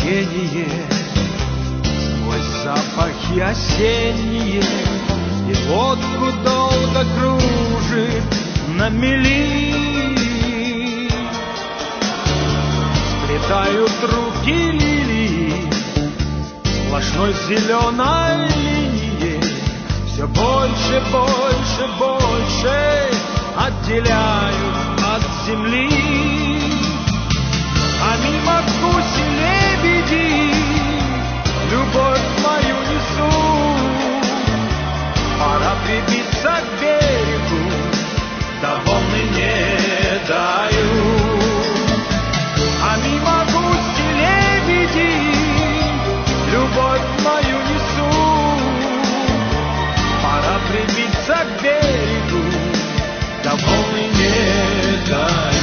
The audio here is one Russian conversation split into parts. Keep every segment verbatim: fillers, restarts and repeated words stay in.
течение, сквозь запахи осенние, и лодку долго кружит на мели. Сплетают руки лилии сплошной зеленой линией, все больше, больше, больше отделяют от земли. А мимо гуси-лебеди любовь мою несут. Пора прибиться к берегу, да волны не дают. А мимо гуси-лебеди любовь мою несут. Пора прибиться к берегу, да волны не дают.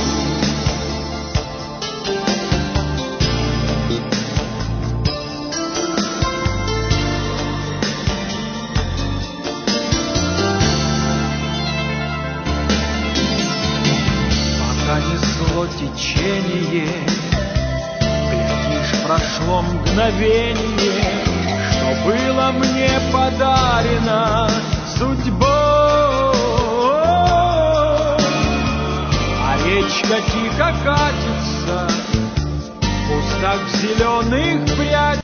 Несло течение, глядишь, прошло мгновение, что было мне подарено судьбой. А речка тихо катится в кустах зеленых прядей.